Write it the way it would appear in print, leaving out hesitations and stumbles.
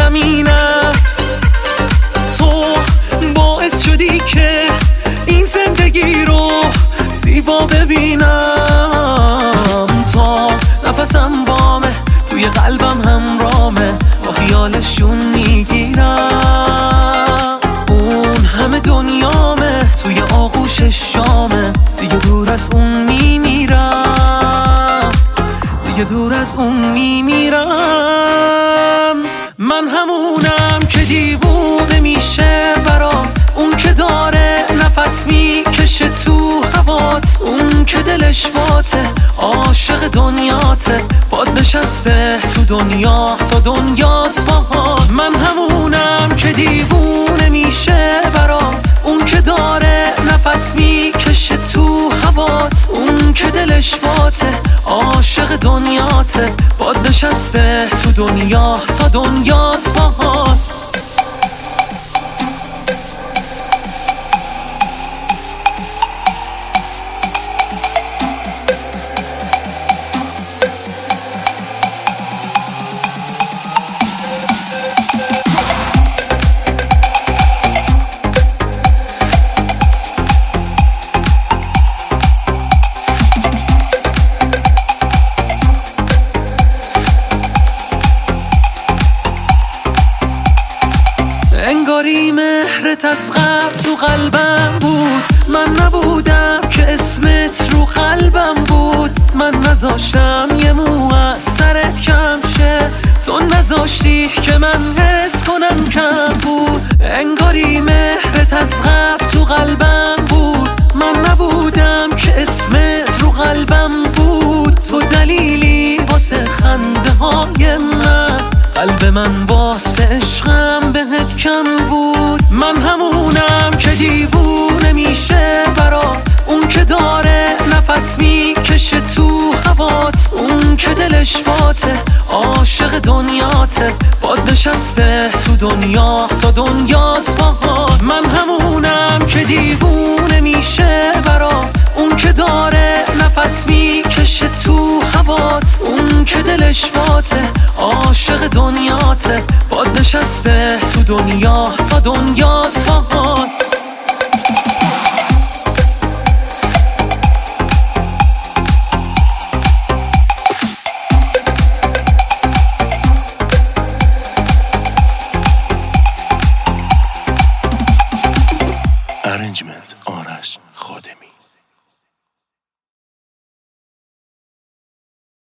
زمینم. تو باعث شدی که این زندگی رو زیبا ببینم. تا نفسم بامه، توی قلبم همرامه، با خیالشون میگیرم. اون همه دنیامه، توی آغوش شامه، دیگه دور از اون میمیرم، دیگه دور از اون میمیرم. من همونم که دیوونه میشه برات، اون که داره نفس میکشه تو هوات، اون که دلش باته، عاشق دنیاته، باد نشسته تو دنیا تا دنیاست باهات. من همونم که دیوونه میشه برات، اون که داره نفس میکشه تو هوات، اون که دلش باته، عاشق دنیاته، باد نشسته تو دنیا تا دنیاست باهات. انگاری مهرت از قبل تو قلبم بود، من نبودم که اسمت رو قلبم بود. من نذاشتم یه مو از سرت کم شه، تو نذاشتی که من حس کنم کم بود. انگاری مهرت از قبل تو قلبم بود، من نبودم که اسمت رو قلبم بود. تو دلیلی واسه خنده های من، قلب من واسه عشقم بهت کم بود. من همونم که دیوونه میشه برات، اون که داره نفس میکشه تو هوات، اون که دلش باته، عاشق دنیاته، باد نشسته تو دنیا تا دنیاست باهات. من همونم که دیوونه میشه برات، اون که داره نفس میکشه تو هوات، اون که دلش باته، عاشق دنیاته، باد نشسته تو دنیا تا دنیاست باهات. Arrangement آرش خادمی.